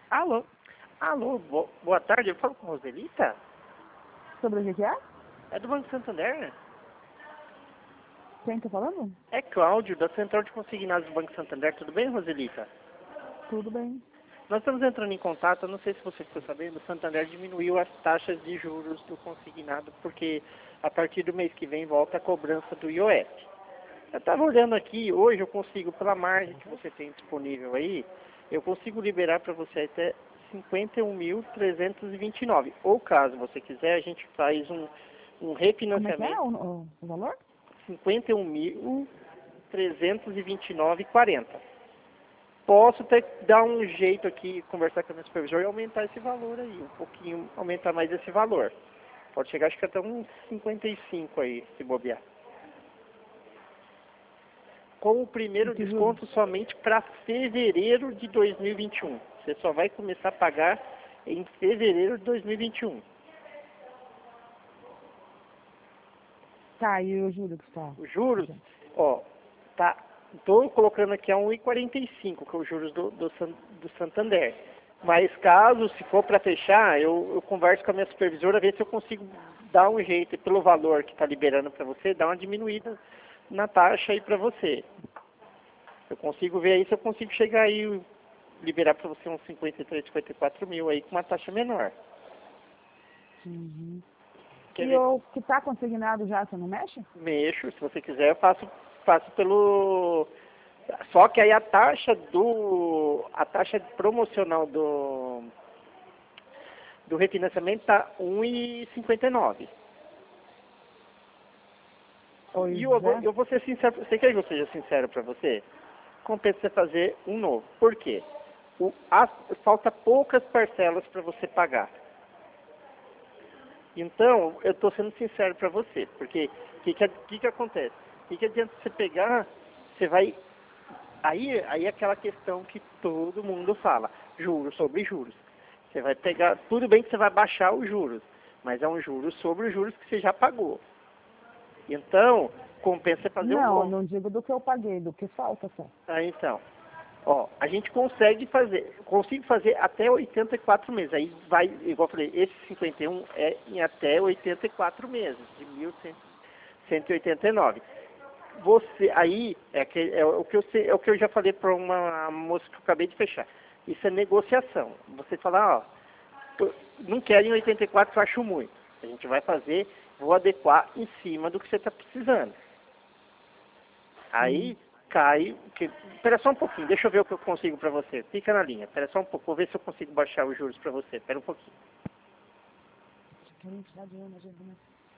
Alô? Alô, boa tarde, eu falo com a Roselita? Sobre o que é? É do Banco Santander? Quem tá falando? É Cláudio, da Central de Consignados do Banco Santander. Tudo bem, Roselita? Tudo bem. Nós estamos entrando em contato, eu não sei se você ficou sabendo, o Santander diminuiu as taxas de juros do consignado, porque a partir do mês que vem volta a cobrança do IOF. Eu estava olhando aqui, hoje eu consigo, pela margem que você tem disponível aí, eu consigo liberar para você até 51.329. Ou caso você quiser, a gente faz um Como é que é refinanciamento. o valor? 51.329,40. Posso até dar um jeito aqui, conversar com a minha supervisora e aumentar esse valor aí, um pouquinho, aumentar mais esse valor. Pode chegar, acho que até uns 55 aí, se bobear. Com o primeiro Que juros? desconto somente para fevereiro de 2021. Você só vai começar a pagar em fevereiro de 2021. Tá, e o juro que está? Os juros, ó, tá, estou colocando aqui a 1,45, que é os juros do Santander. Mas caso, se for para fechar, eu converso com a minha supervisora, ver se eu consigo dar um jeito, e pelo valor que está liberando para você, dar uma diminuída na taxa aí para você. Eu consigo ver aí se eu consigo chegar aí, liberar para você uns 53, 54 mil aí com uma taxa menor. Uhum. Quer E ver? o que tá consignado já, você não mexe? Mexo, se você quiser, eu faço pelo. Só que aí a taxa promocional do refinanciamento está 1,59. Pois E é. eu vou ser sincero, você quer que eu seja sincero para você? Compensa você fazer um novo. Por quê? Falta poucas parcelas para você pagar. Então, eu estou sendo sincero para você, porque o que acontece? O que adianta você pegar, você vai. Aí é aquela questão que todo mundo fala, juros sobre juros. Você vai pegar, tudo bem que você vai baixar os juros, mas é um juros sobre os juros que você já pagou. Então, compensa você fazer um Não, eu novo. não digo do que eu paguei, do que falta só. Então, ó, a gente consigo fazer até 84 meses. Aí vai, igual eu falei, esse 51 é em até 84 meses, de 1.189. Você, aí, é o que eu já falei para uma moça que eu acabei de fechar. Isso é negociação. Você fala, ó, eu não quero em 84 que eu acho muito. A gente vai fazer, vou adequar em cima do que você está precisando. Aí cai. Espera só um pouquinho, deixa eu ver o que eu consigo para você. Fica na linha, espera só um pouco, vou ver se eu consigo baixar os juros para você. Espera um pouquinho. Querem tirar dinheiro na gente, né?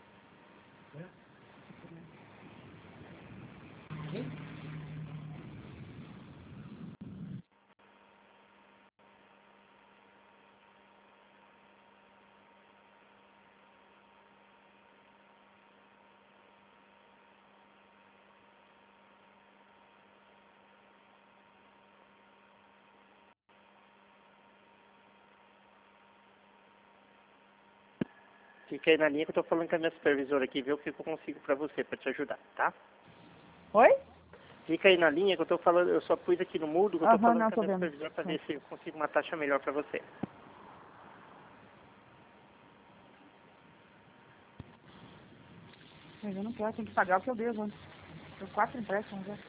Fica aí na linha que eu tô falando com a minha supervisora aqui, ver o que eu consigo para você, para te ajudar, tá? Oi? Fica aí na linha que eu tô falando, eu só pus aqui no mudo que eu tô Aham, falando não, com a tô minha vendo. supervisora para ver se eu consigo uma taxa melhor para você. Mas eu não quero, tem que pagar o que eu devo antes. Tem 4 empréstimos já.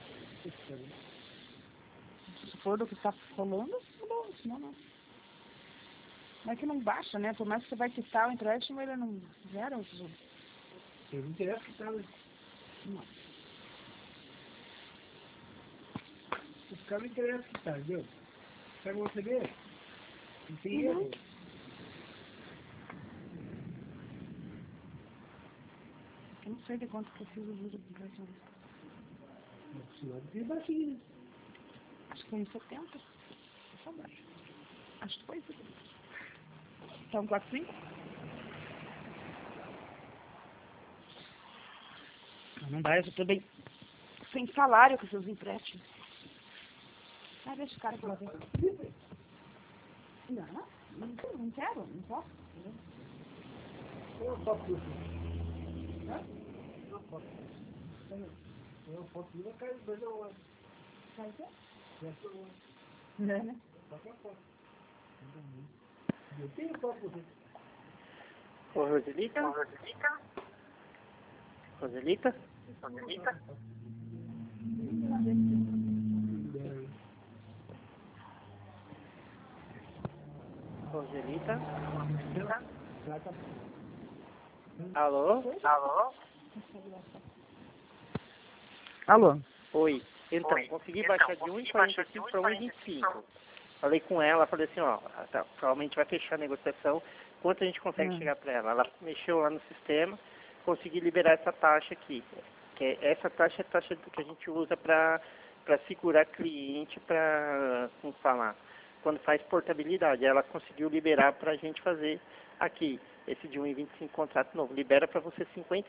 Se for do que tá rolando, tá bom, senão não. Mas é que não baixa, né? Por mais que você vai quitar o empréstimo, ele não zera os juros. Ele não interessa que tá, né? Não. Os caras não interessam que tá, entendeu? Sabe você ver? Não tem erro. Eu não sei de quanto que eu fiz o juro do empréstimo. O senhor tem baixinho, né? Acho que foi em 70. Só baixo. Acho que foi isso. Então, 45? Não dá, eu já tô bem sem salário com seus empréstimos. Ah, deixa o cara que lá ver. Não, não quero, não posso. Põe uma foto do senhor. Hã? Uma foto. Põe uma foto minha, cai os dois na hora. Vai ser? Desce na hora. Né? Só com a foto. Eu tenho qual você. Ô, Roselita? Roselita? Roselita? Alô? Alô? Oi. Então, consegui baixar de 1,45 para 1,25. Falei com ela, falei assim, ó, tá, provavelmente vai fechar a negociação. Quanto a gente consegue chegar para ela? Ela mexeu lá no sistema, consegui liberar essa taxa aqui. Essa taxa é a taxa que a gente usa para segurar cliente, para, como falar, quando faz portabilidade. Ela conseguiu liberar para a gente fazer aqui, esse de 1,25 contrato novo. Libera para você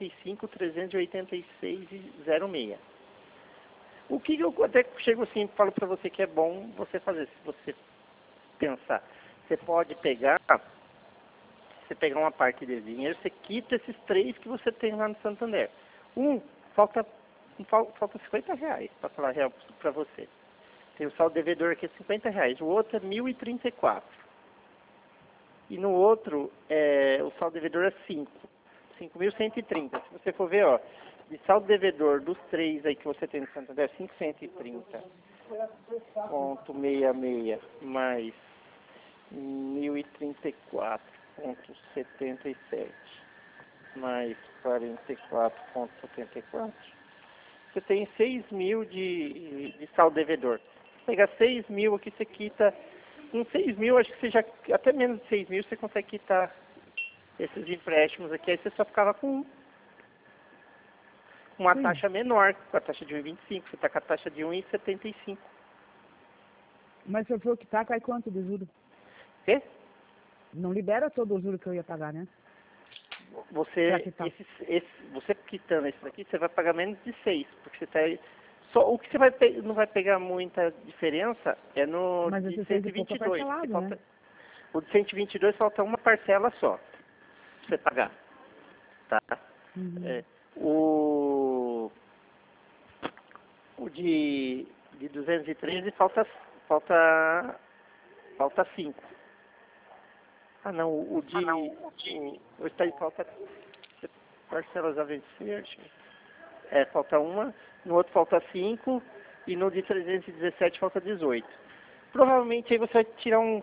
55.386,06. O que eu até chego assim e falo para você que é bom você fazer, se você pensar. Você pode pegar, uma parte desse dinheiro, você quita esses 3 que você tem lá no Santander. Falta R$50, para falar real para você. Tem o saldo devedor aqui R$50, o outro é 1.034. E no outro, o saldo devedor é 5.130. Se você for ver, ó, de saldo devedor dos 3 aí que você tem no Santander, 530,66 mais 1.034,77 mais 44,74. Você tem 6.000 de saldo devedor. Se pegar 6.000 aqui, você quita. Com 6.000, acho que você já, até menos de 6.000, você consegue quitar esses empréstimos aqui. Aí você só ficava com uma taxa menor, com a taxa de 1,25. Você está com a taxa de 1,75. Mas se eu for quitar, cai quanto de juros? Quê? Não libera todo o juro que eu ia pagar, né? Você quitando esse daqui, você vai pagar menos de 6, porque você está... Só, o que você não vai pegar muita diferença é no Mas de esse 6 122. parcelado, Falta, né? o de 122 falta uma parcela só pra você pagar. Tá? O de 213 falta 5. Ah não, o está aí, falta parcelas a vencer. Falta uma, no outro falta 5 e no de 317 falta 18. Provavelmente aí você vai tirar uns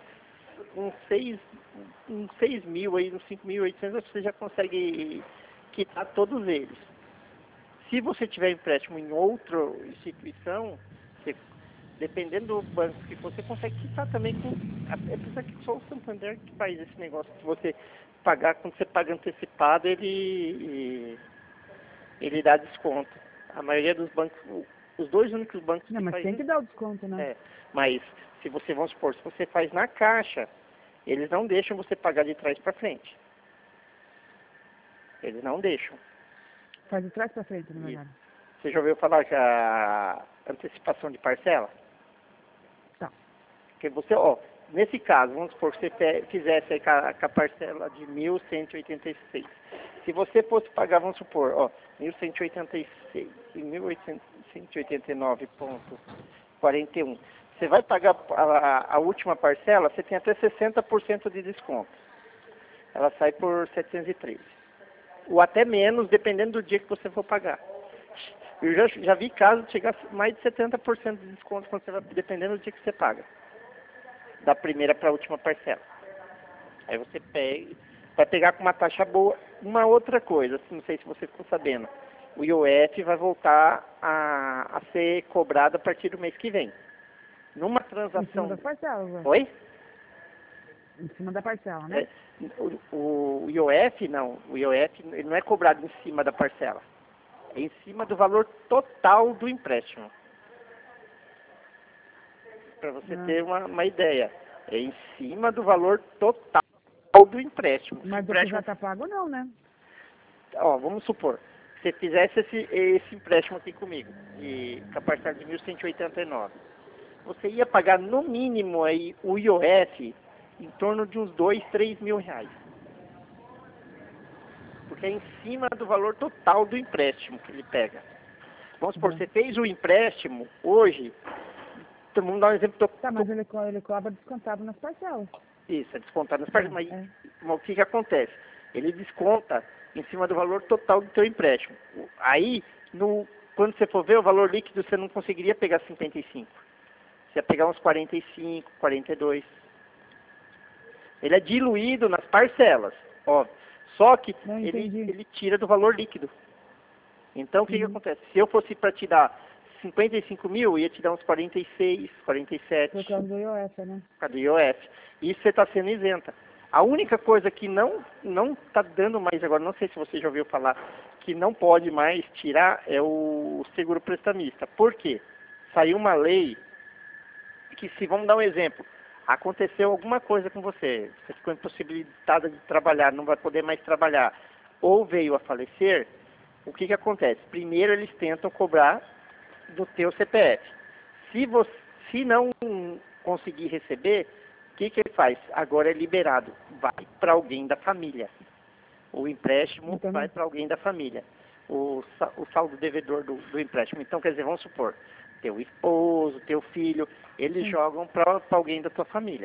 6.000 aí, uns 5.800, você já consegue quitar todos eles. Se você tiver empréstimo em outra instituição, dependendo do banco que for, você consegue quitar também com... Apesar que só o Santander que faz esse negócio, que você pagar, quando você paga antecipado, ele dá desconto. A maioria dos bancos, os 2 únicos bancos Não, que mas fazem tem que dar o desconto, né? mas se você, vamos supor, se você faz na Caixa, eles não deixam você pagar de trás para frente. Eles não deixam. Faz de trás pra frente, na verdade. Você já ouviu falar que a antecipação de parcela? Tá. Porque você, nesse caso, vamos supor que você fizesse aí com a parcela de 1.186. Se você fosse pagar, vamos supor, 1.186 e 1.889,41. Você vai pagar a última parcela, você tem até 60% de desconto. Ela sai por 713. Ou até menos, dependendo do dia que você for pagar. Eu já vi casos de chegar a mais de 70% de desconto, quando você vai, dependendo do dia que você paga. Da primeira para a última parcela. Aí você vai pegar com uma taxa boa. Uma outra coisa, não sei se você ficou sabendo, o IOF vai voltar a ser cobrado a partir do mês que vem. Numa transação... Em cima da parcela, velho. Oi? Em cima da parcela, né? O IOF, não. O IOF ele não é cobrado em cima da parcela. É em cima do valor total do empréstimo. Para você ter uma ideia. É em cima do valor total do empréstimo. Mas o que já tá pago não, né? Vamos supor, se você fizesse esse empréstimo aqui comigo, com a parcela de 1.189, você ia pagar no mínimo aí o IOF em torno de uns 2, 3 mil reais. Porque é em cima do valor total do empréstimo que ele pega. Vamos supor, você fez o empréstimo hoje, vamos dar um exemplo. Tá, mas ele cobra descontado nas parcelas. Isso, é descontado nas parcelas. Mas É. o que que acontece? Ele desconta em cima do valor total do teu empréstimo. Aí, quando você for ver o valor líquido, você não conseguiria pegar 55. Você ia pegar uns 45, 42. Ele é diluído nas parcelas, óbvio. Só que Não entendi. ele tira do valor líquido. Então, o que que acontece? Se eu fosse para te dar 55 mil, ia te dar uns 46, 47. Por causa do IOF, né? Por causa do IOF. Isso você está sendo isenta. A única coisa que não está dando mais agora, não sei se você já ouviu falar, que não pode mais tirar é o seguro prestamista. Por quê? Saiu uma lei que, se vamos dar um exemplo, aconteceu alguma coisa com você ficou impossibilitada de trabalhar, não vai poder mais trabalhar, ou veio a falecer, o que que acontece? Primeiro eles tentam cobrar do teu CPF. Se não conseguir receber, o que que ele faz? Agora é liberado, vai para alguém da família. O empréstimo vai para alguém da família. O saldo devedor do empréstimo. Então, quer dizer, vamos supor, teu esposo, teu filho, eles jogam para alguém da tua família.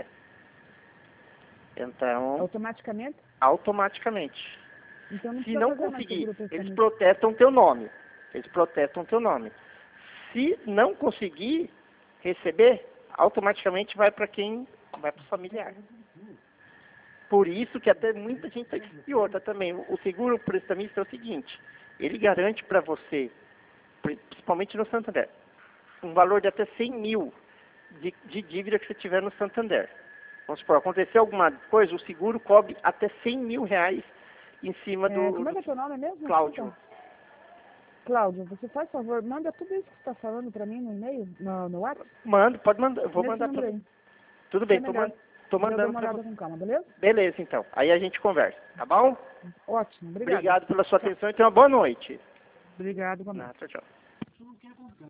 Então, automaticamente. Então, não Se precisa não fazer mais conseguir, seguro prestamista. eles protestam teu nome. Eles protestam teu nome. Se não conseguir receber, automaticamente vai para quem? Vai para o familiar. Por isso que até muita gente... E outra também, o seguro prestamista é o seguinte, ele garante para você, principalmente no Santander, um valor de até 100 mil de dívida que você tiver no Santander. Vamos supor, aconteceu alguma coisa, o seguro cobre até 100 mil reais em cima do... Como é que é teu nome mesmo? Cláudio. Desculpa. Cláudio, você faz favor, manda tudo isso que você está falando para mim no e-mail, no WhatsApp? Mando, pode mandar, eu vou Nesse mandar número tudo. aí. Tudo bem, É melhor. tô Eu dou mandando uma para olhada você. com calma, beleza? Beleza, então. Aí a gente conversa, tá bom? Ótimo, obrigado. Obrigado pela sua atenção e tenha uma boa noite. Obrigado, boa noite. Tchau, tchau.